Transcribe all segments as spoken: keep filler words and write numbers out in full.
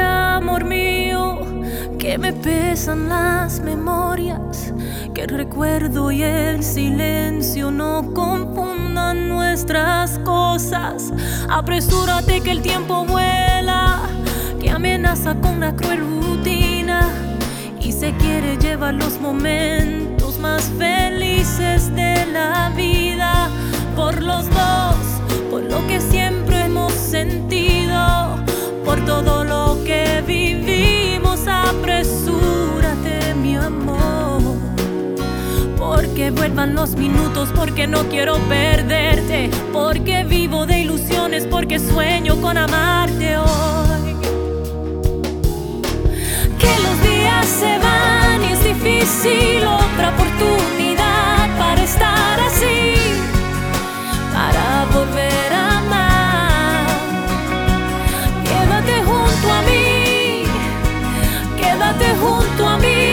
amor mío, que me pesan las memorias, que el recuerdo y el silencio no confundan nuestras cosas. Apresúrate que el tiempo vuela, que amenaza con la cruel rutina y se quiere llevar los momentos más felices de la vida. Por los dos, por lo que siempre hemos sentido, por todo lo que vivimos, apresúrate, mi amor, porque vuelvan los minutos, porque no quiero perderte, porque vivo de ilusiones, porque sueño con amarte hoy. Que los días se van y es difícil otra oportunidad para estar así, para volver a amar. Quédate junto a mí, quédate junto a mí.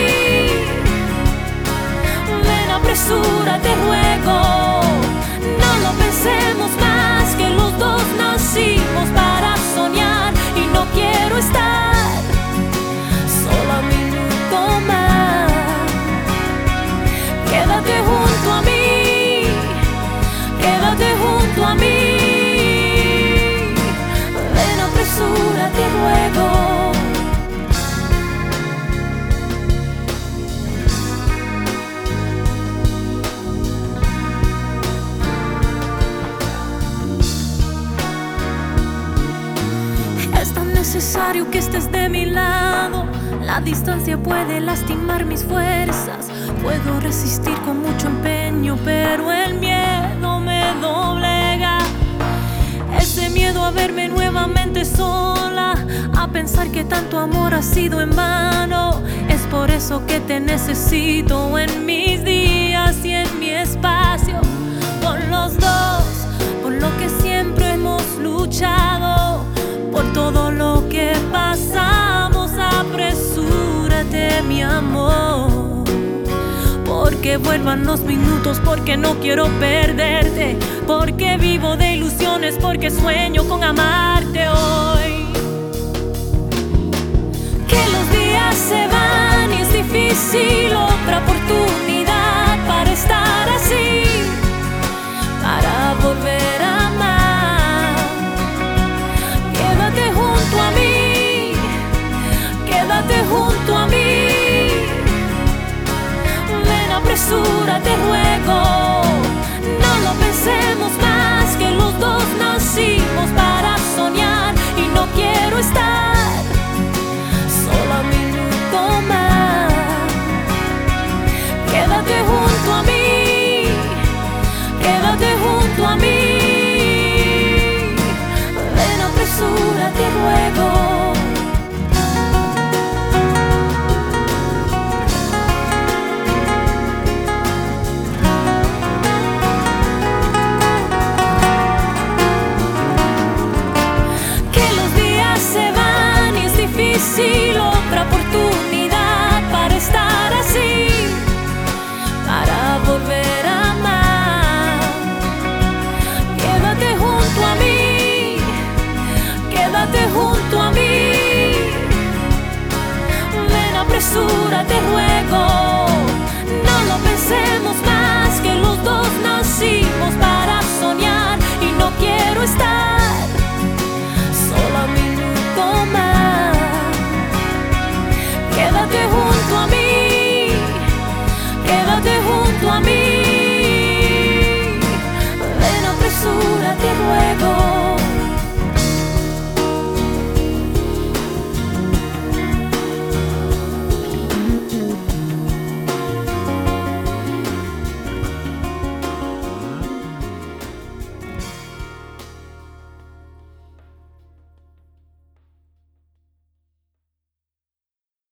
Ven, apresúrate, ruego. No lo pensemos más, que los dos nacimos para soñar y no quiero estar solo un minuto más. Quédate junto a mí, quédate junto a mí. Ven, apresúrate, ruego. Es tan necesario que estés de mi lado. La distancia puede lastimar mis fuerzas. Puedo resistir con mucho empeño, pero el miedo me doblega. Ese miedo a verme nuevamente sola, a pensar que tanto amor ha sido en vano. Es por eso que te necesito en mis días y en mi espacio. Por los dos, por lo que siempre hemos luchado, por todo lo que pasamos, apresúrate, mi amor, porque vuelvan los minutos, porque no quiero perderte, porque vivo de ilusiones, porque sueño con amarte hoy. Que los días se van y es difícil otra oportunidad para estar así, para volver a amar. Quédate junto a mí, quédate junto a mí. Apresúrate, ruego. No lo pensemos más, que los dos nacimos para soñar y no quiero estar solo un minuto más. Quédate junto a mí, quédate junto a mí. Ven, apresúrate, ruego. Sí.